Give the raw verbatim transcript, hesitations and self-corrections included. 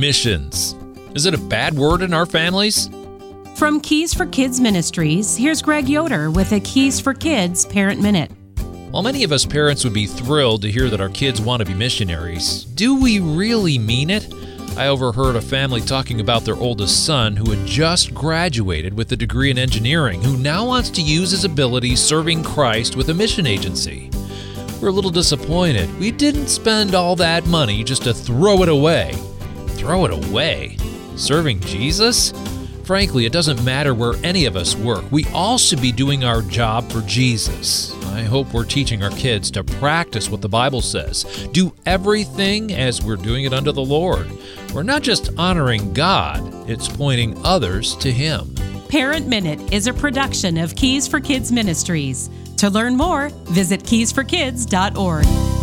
Missions. Is it a bad word in our families? From Keys for Kids Ministries, here's Greg Yoder with a Keys for Kids Parent Minute. While many of us parents would be thrilled to hear that our kids want to be missionaries, do we really mean it? I overheard a family talking about their oldest son who had just graduated with a degree in engineering, who now wants to use his abilities serving Christ with a mission agency. We're a little disappointed. We didn't spend all that money just to throw it away. Throw it away? Serving Jesus? Frankly, it doesn't matter where any of us work. We all should be doing our job for Jesus. I hope we're teaching our kids to practice what the Bible says. Do everything as we're doing it unto the Lord. We're not just honoring God, it's pointing others to Him. Parent Minute is a production of Keys for Kids Ministries. To learn more, visit keys for kids dot org.